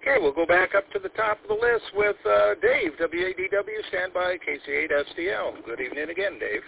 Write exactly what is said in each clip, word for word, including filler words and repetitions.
Okay, we'll go back up to the top of the list with uh, Dave, W A D W, standby, K C eight S D L. Good evening again, Dave.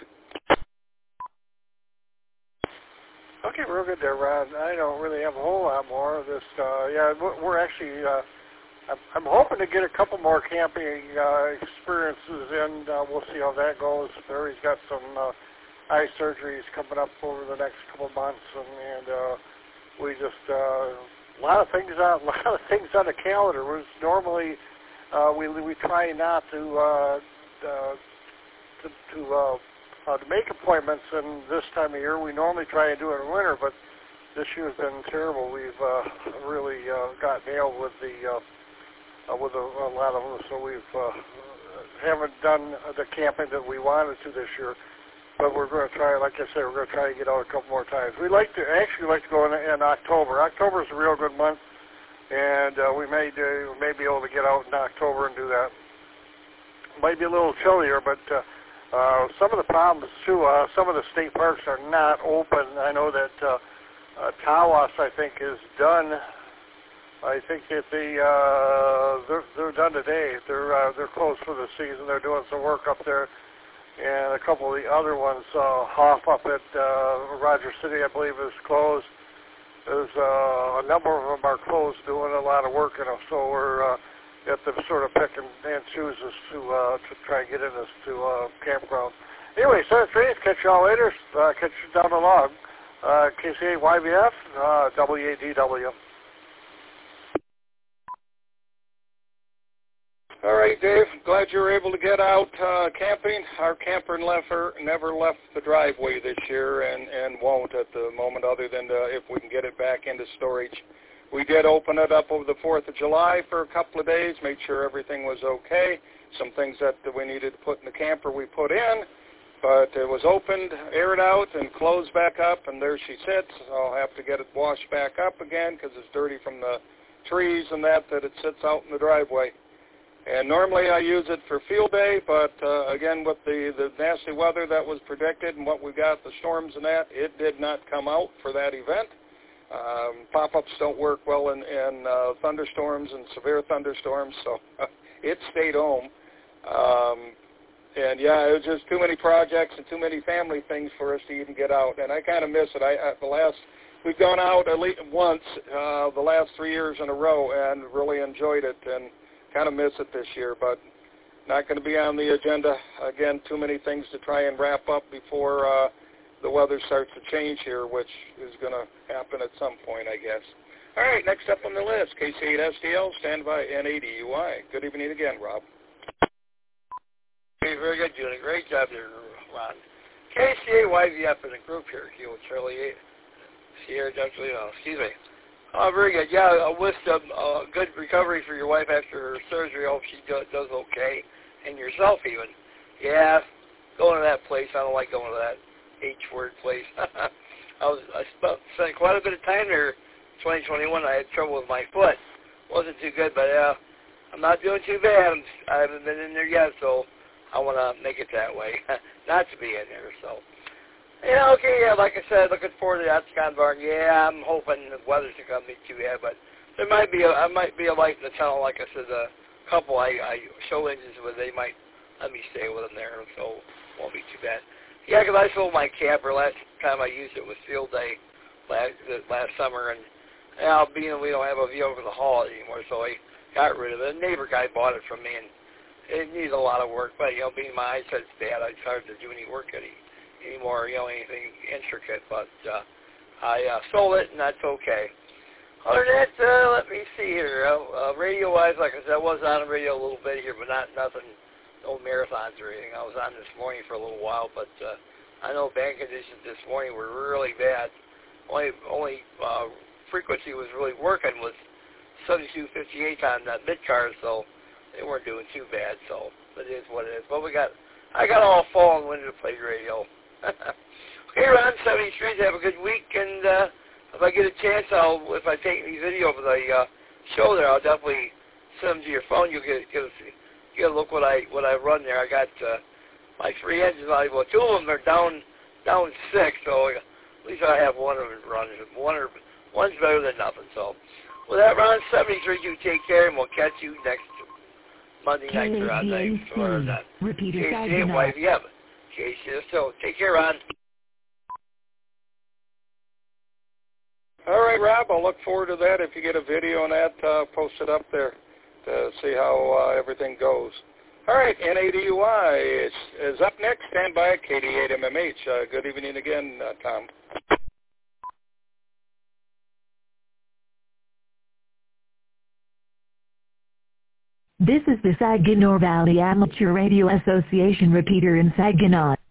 Okay, real good there, Ron. I don't really have a whole lot more of this. Uh, yeah, we're actually, uh, I'm, I'm hoping to get a couple more camping uh, experiences in. Uh, we'll see how that goes. Barry's got some uh, eye surgeries coming up over the next couple months, and, and uh, we just, uh, a lot of things on, a lot of things on the calendar. Was normally, uh, we we try not to uh, uh, to, to uh, Uh, to make appointments in this time of year. We normally try and do it in winter, but this year's been terrible. We've uh, really uh, got nailed with the uh, uh, with a, a lot of them, so we've uh, haven't done the camping that we wanted to this year. But we're going to try, like I said, we're going to try to get out a couple more times. We like to actually like to go in, in October. October is a real good month, and uh, we may do, may be able to get out in October and do that. Might be a little chillier, but uh, Uh, some of the problems, too, uh, some of the state parks are not open. I know that uh, uh, Tawas, I think, is done. I think that the, uh, they're, they're done today. They're, uh, they're closed for the season. They're doing some work up there. And a couple of the other ones, uh, Hoff up at uh, Rogers City, I believe, is closed. There's uh, a number of them are closed doing a lot of work in them. So we're... Uh, You have to sort of pick and, and choose as to uh, to try and get in this to uh, campground. Anyway, so that's great. Catch y'all later. Uh, catch you down the log. Uh, K C eight Y V F, uh, W A D W. All right, Dave. Glad you were able to get out uh, camping. Our camper never, never left the driveway this year and, and won't at the moment, other than to, if we can get it back into storage. We did open it up over the fourth of July for a couple of days, made sure everything was okay. Some things that we needed to put in the camper we put in, but it was opened, aired out, and closed back up, and there she sits. I'll have to get it washed back up again because it's dirty from the trees and that, that it sits out in the driveway. And normally I use it for field day, but uh, again, with the, the nasty weather that was predicted and what we got, the storms and that, it did not come out for that event. Um, pop-ups don't work well in, in uh, thunderstorms and severe thunderstorms, so it stayed home. Um, and, yeah, it was just too many projects and too many family things for us to even get out. And I kind of miss it. I, I, the last We've gone out at least once uh, the last three years in a row and really enjoyed it and kind of miss it this year, but not going to be on the agenda. Again, too many things to try and wrap up before uh, the weather starts to change here, which is going to happen at some point, I guess. All right, next up on the list, K C eight S D L, standby N A D U I. Good evening again, Rob. Hey, very good, doing a great job there, Ron. K C eight Y V F in a group here, Kilo Charlie Sierra Delta, uh, excuse me. Oh, very good. Yeah, I wish um, uh, good recovery for your wife after her surgery. I hope she do, does okay, and yourself even. Yeah, going to that place, I don't like going to that H-word place. I was I spent, spent quite a bit of time there. twenty twenty-one, I had trouble with my foot. Wasn't too good, but uh, I'm not doing too bad. I'm, I haven't been in there yet, so I want to make it that way, not to be in there. So, yeah, okay, yeah, like I said, looking forward to the Oxcon Barn. Yeah, I'm hoping the weather's not going to be too bad, but there might be a, I might be a light in the tunnel. Like I said, a couple I, I show engines with, they might let me stay with them there, so it won't be too bad. Yeah, because I sold my camper last time I used it was field day last last summer, and now being we don't have a vehicle to haul it anymore, so I got rid of it. A neighbor guy bought it from me, and it needed a lot of work. But you know, being my eyesight's bad, I started to do any work any anymore, you know, anything intricate. But uh, I uh, sold it, and that's okay. Other than that, uh, let me see here. Uh, uh, radio-wise, like I said, I was on the radio a little bit here, but not nothing. No marathons or anything. I was on this morning for a little while, but uh, I know band conditions this morning were really bad. Only only uh, frequency was really working was seventy-two fifty-eight on the mid cars, so they weren't doing too bad. So it is what it is. But we got I got all fall and winter to play radio. Okay, Ron, seventy-three. Have a good week, and uh, if I get a chance, I'll if I take any video of the uh, show there, I'll definitely send them to your phone. You'll get get a You gotta look what I what I run there. I got uh, my three engines. Well, two of them are down down six, so at least I have one of them running. One or one's better than nothing. So, With that, Ron, seventy-three, you take care, and we'll catch you next Monday night or on night. Or not. Repeater K C A Y V M. K C A, so take care, Ron. All right, Rob, I'll look forward to that. If you get a video on that, uh, post it up there to see how uh, everything goes. All right, N A D U I is, is up next. Stand by at K D eight M M H. Uh, good evening again, uh, Tom. This is the Saginaw Valley Amateur Radio Association repeater in Saginaw.